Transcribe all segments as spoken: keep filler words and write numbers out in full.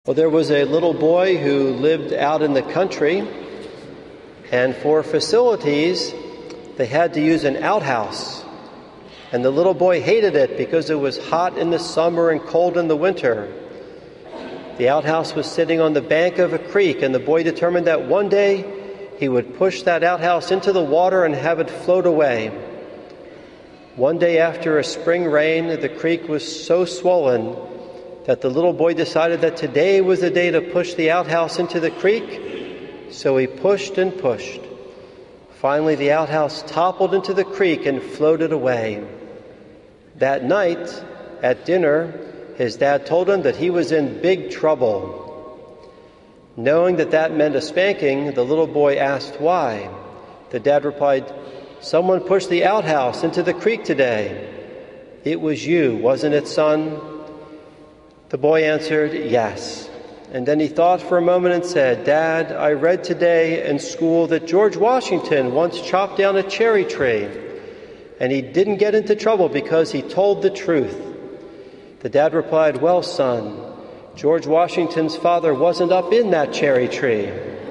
Well, there was a little boy who lived out in the country, and for facilities, they had to use an outhouse. And the little boy hated it because it was hot in the summer and cold in the winter. The outhouse was sitting on the bank of a creek, and the boy determined that one day he would push that outhouse into the water and have it float away. One day after a spring rain, the creek was so swollen that the little boy decided that today was the day to push the outhouse into the creek. So he pushed and pushed. Finally, the outhouse toppled into the creek and floated away. That night, at dinner, his dad told him that he was in big trouble. Knowing that that meant a spanking, the little boy asked why. The dad replied, "Someone pushed the outhouse into the creek today." "It was you, wasn't it, son?" The boy answered, "Yes." And then he thought for a moment and said, "Dad, I read today in school that George Washington once chopped down a cherry tree, and he didn't get into trouble because he told the truth." The dad replied, "Well, son, George Washington's father wasn't up in that cherry tree."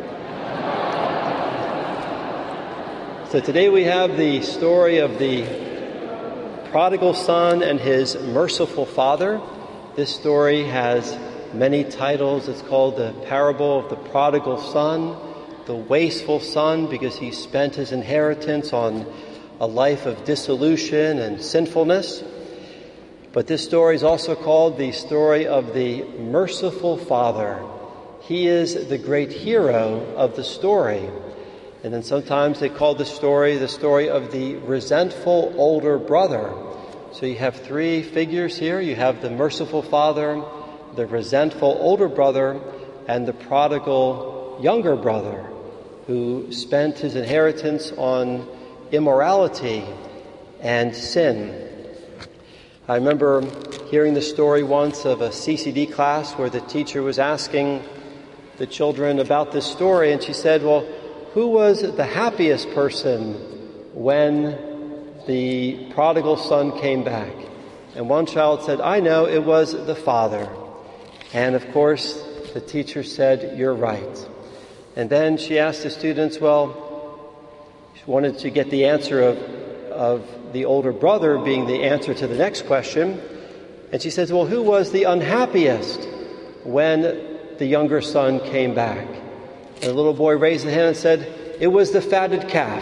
So today we have the story of the prodigal son and his merciful father. This story has many titles. It's called the parable of the prodigal son, the wasteful son, because he spent his inheritance on a life of dissolution and sinfulness. But this story is also called the story of the merciful father. He is the great hero of the story. And then sometimes they call the story the story of the resentful older brother. So you have three figures here. You have the merciful father, the resentful older brother, and the prodigal younger brother who spent his inheritance on immorality and sin. I remember hearing the story once of a C C D class where the teacher was asking the children about this story, and she said, well, who was the happiest person when the prodigal son came back? And one child said, I know, it was the father. And of course, the teacher said, you're right. And then she asked the students, well, she wanted to get the answer of, of the older brother being the answer to the next question. And she says, well, who was the unhappiest when the younger son came back? And the little boy raised his hand and said, it was the fatted calf.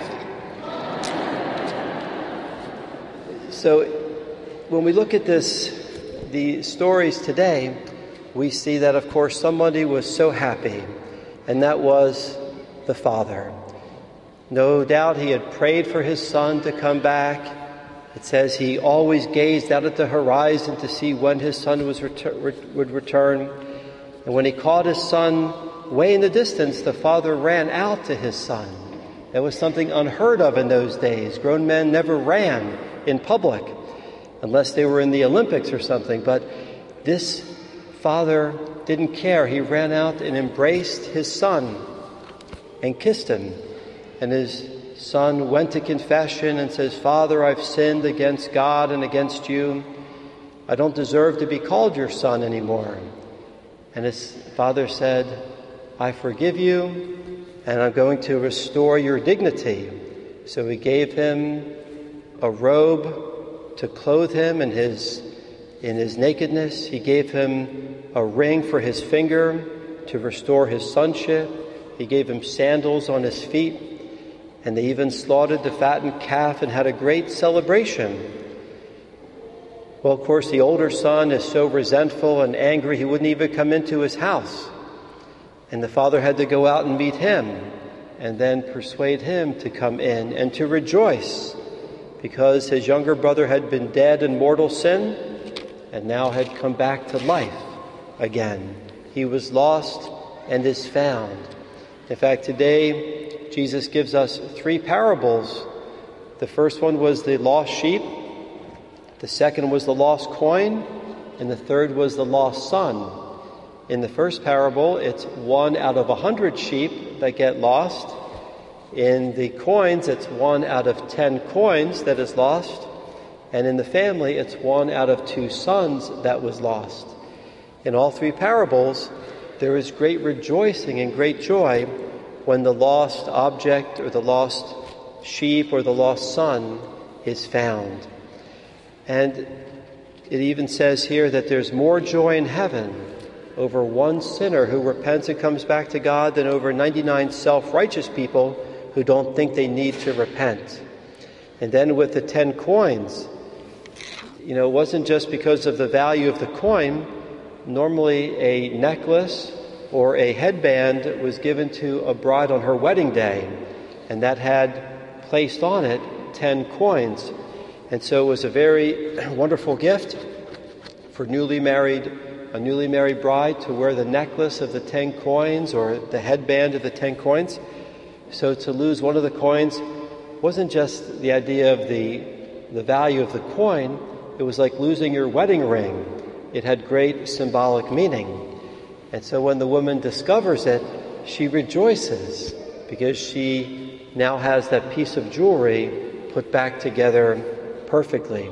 So when we look at this, the stories today, we see that, of course, somebody was so happy, and that was the father. No doubt he had prayed for his son to come back. It says he always gazed out at the horizon to see when his son was retur- would return. And when he caught his son way in the distance, the father ran out to his son. That was something unheard of in those days. Grown men never ran in public unless they were in the Olympics or something. But this father didn't care. He ran out and embraced his son and kissed him. And his son went to confession and says, Father, I've sinned against God and against you. I don't deserve to be called your son anymore. And his father said, I forgive you, and I'm going to restore your dignity. So he gave him a robe to clothe him in his, in his nakedness. He gave him a ring for his finger to restore his sonship. He gave him sandals on his feet. And they even slaughtered the fattened calf and had a great celebration. Well, of course, the older son is so resentful and angry, he wouldn't even come into his house. And the father had to go out and meet him and then persuade him to come in and to rejoice because his younger brother had been dead in mortal sin and now had come back to life again. He was lost and is found. In fact, today, Jesus gives us three parables. The first one was the lost sheep. The second was the lost coin. And the third was the lost son. In the first parable, it's one out of a hundred sheep that get lost. In the coins, it's one out of ten coins that is lost. And in the family, it's one out of two sons that was lost. In all three parables, there is great rejoicing and great joy when the lost object or the lost sheep or the lost son is found. And it even says here that there's more joy in heaven over one sinner who repents and comes back to God than over ninety-nine self-righteous people who don't think they need to repent. And then with the ten coins, you know, it wasn't just because of the value of the coin. Normally a necklace or a headband was given to a bride on her wedding day, and that had placed on it ten coins. And so it was a very wonderful gift for newly married, a newly married bride to wear the necklace of the ten coins or the headband of the ten coins. So to lose one of the coins wasn't just the idea of the, the value of the coin, it was like losing your wedding ring. It had great symbolic meaning. And so when the woman discovers it, she rejoices because she now has that piece of jewelry put back together perfectly.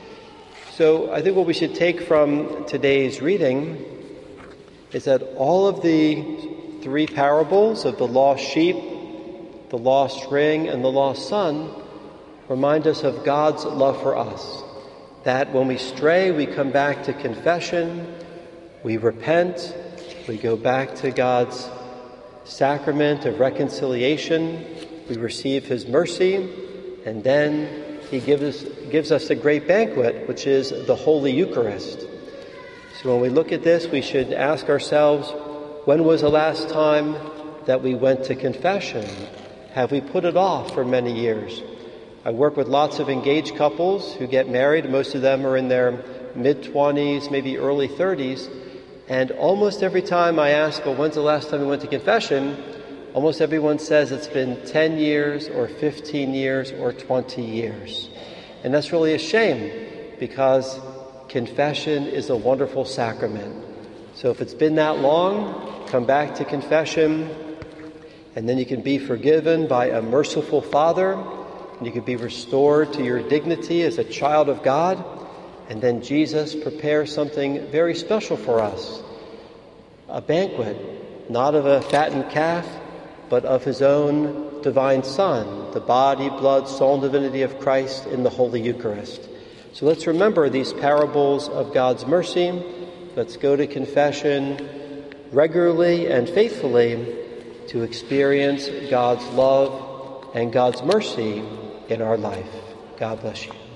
So I think what we should take from today's reading is that all of the three parables of the lost sheep, the lost ring, and the lost son remind us of God's love for us. That when we stray, we come back to confession, we repent, we go back to God's sacrament of reconciliation, we receive his mercy, and then he gives us, gives us a great banquet, which is the Holy Eucharist. So when we look at this, we should ask ourselves, when was the last time that we went to confession? Have we put it off for many years? I work with lots of engaged couples who get married. Most of them are in their mid-twenties, maybe early thirties. And almost every time I ask, well, when's the last time we went to confession? Almost everyone says it's been ten years or fifteen years or twenty years. And that's really a shame because confession is a wonderful sacrament. So if it's been that long, come back to confession, and then you can be forgiven by a merciful Father, and you can be restored to your dignity as a child of God, and then Jesus prepares something very special for us, a banquet, not of a fattened calf, but of his own divine Son, the body, blood, soul, and divinity of Christ in the Holy Eucharist. So let's remember these parables of God's mercy. Let's go to confession regularly and faithfully to experience God's love and God's mercy in our life. God bless you.